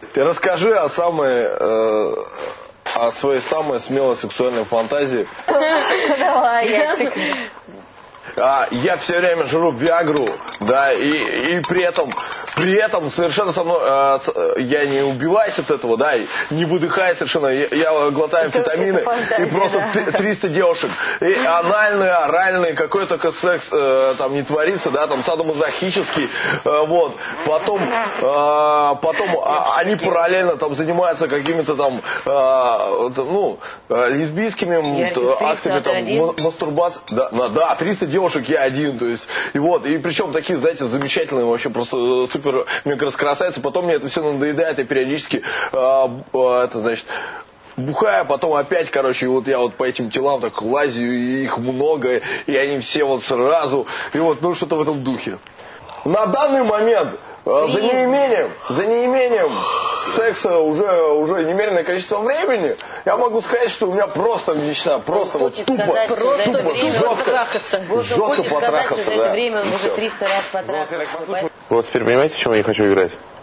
Ты расскажи о своей самой смелой сексуальной фантазии. Давай, Ясик. Я все время жру Виагру, да, и при этом совершенно со мной, я не убиваюсь от этого, да, и не выдыхаю совершенно, я глотаю амфетамины, и просто 300 девушек, и анальный, оральный, какой только секс там не творится, да, там садомазохический, вот, потом они параллельно там занимаются какими-то там, лесбийскими актами, там, мастурбацией, да, 300 девушек, я один, то есть, и причем такие, знаете, замечательные, вообще просто супер мега красавицы, потом мне это все надоедает, я периодически, бухая, потом опять, короче, я по этим телам так лазю, и их много, и они все вот сразу, и что-то в этом духе. На данный момент, за неимением секса уже немереное количество времени, я могу сказать, что у меня просто мечта, просто вот тупо, жестко потрахаться. За это время он уже 300 раз потрахался. Вот теперь понимаете, в чем я не хочу играть?